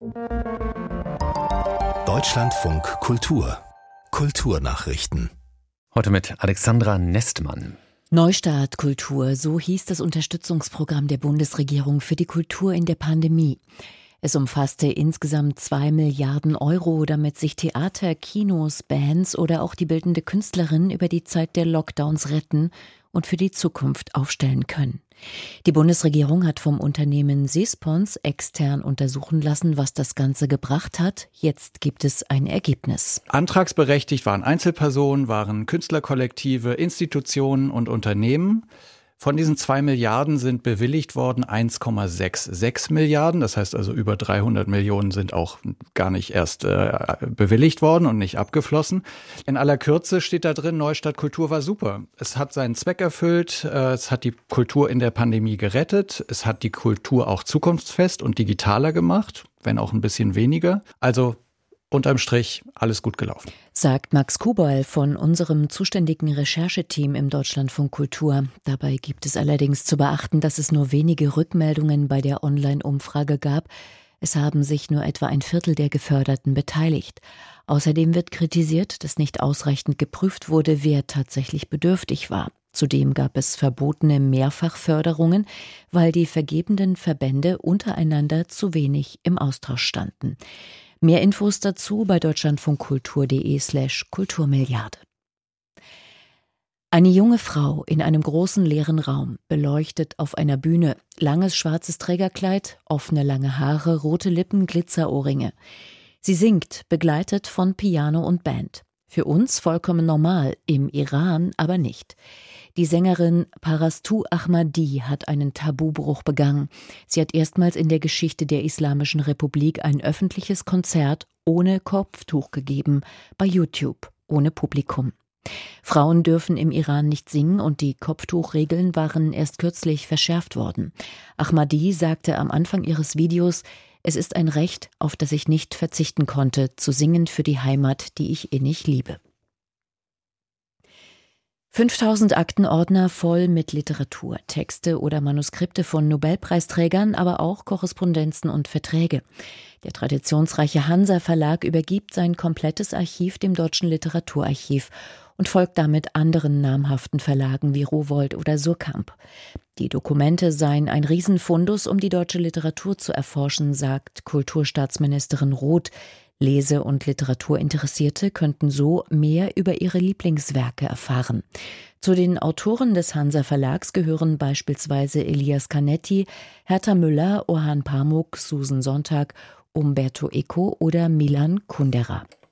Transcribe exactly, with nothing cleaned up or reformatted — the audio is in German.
Deutschlandfunk Kultur. Kulturnachrichten. Heute mit Alexandra Nestmann. Neustart Kultur, so hieß das Unterstützungsprogramm der Bundesregierung für die Kultur in der Pandemie. Es umfasste insgesamt zwei Milliarden Euro, damit sich Theater, Kinos, Bands oder auch die bildende Künstlerin über die Zeit der Lockdowns retten und für die Zukunft aufstellen können. Die Bundesregierung hat vom Unternehmen Sespons extern untersuchen lassen, was das Ganze gebracht hat. Jetzt gibt es ein Ergebnis. Antragsberechtigt waren Einzelpersonen, waren Künstlerkollektive, Institutionen und Unternehmen. Von diesen zwei Milliarden sind bewilligt worden eins Komma sechsundsiebzig Milliarden. Das heißt also, über dreihundert Millionen sind auch gar nicht erst äh, bewilligt worden und nicht abgeflossen. In aller Kürze steht da drin, Neustart Kultur war super. Es hat seinen Zweck erfüllt. Äh, es hat die Kultur in der Pandemie gerettet. Es hat die Kultur auch zukunftsfest und digitaler gemacht, wenn auch ein bisschen weniger. Also unterm Strich alles gut gelaufen. Sagt Max Kuberl von unserem zuständigen Rechercheteam im Deutschlandfunk Kultur. Dabei gibt es allerdings zu beachten, dass es nur wenige Rückmeldungen bei der Online-Umfrage gab. Es haben sich nur etwa ein Viertel der Geförderten beteiligt. Außerdem wird kritisiert, dass nicht ausreichend geprüft wurde, wer tatsächlich bedürftig war. Zudem gab es verbotene Mehrfachförderungen, weil die vergebenden Verbände untereinander zu wenig im Austausch standen. Mehr Infos dazu bei deutschlandfunkkultur.de slash Kulturmilliarde. Eine junge Frau in einem großen leeren Raum, beleuchtet auf einer Bühne, langes schwarzes Trägerkleid, offene lange Haare, rote Lippen, Glitzerohrringe. Sie singt, begleitet von Piano und Band. Für uns vollkommen normal, im Iran aber nicht. Die Sängerin Parastu Ahmadi hat einen Tabubruch begangen. Sie hat erstmals in der Geschichte der Islamischen Republik ein öffentliches Konzert ohne Kopftuch gegeben, bei YouTube, ohne Publikum. Frauen dürfen im Iran nicht singen und die Kopftuchregeln waren erst kürzlich verschärft worden. Ahmadi sagte am Anfang ihres Videos, es ist ein Recht, auf das ich nicht verzichten konnte, zu singen für die Heimat, die ich innig liebe. fünftausend Aktenordner voll mit Literatur, Texte oder Manuskripte von Nobelpreisträgern, aber auch Korrespondenzen und Verträge. Der traditionsreiche Hansa Verlag übergibt sein komplettes Archiv dem Deutschen Literaturarchiv und folgt damit anderen namhaften Verlagen wie Rowohlt oder Surkamp. Die Dokumente seien ein Riesenfundus, um die deutsche Literatur zu erforschen, sagt Kulturstaatsministerin Roth. Lese- und Literaturinteressierte könnten so mehr über ihre Lieblingswerke erfahren. Zu den Autoren des Hansa Verlags gehören beispielsweise Elias Canetti, Herta Müller, Orhan Pamuk, Susan Sontag, Umberto Eco oder Milan Kundera.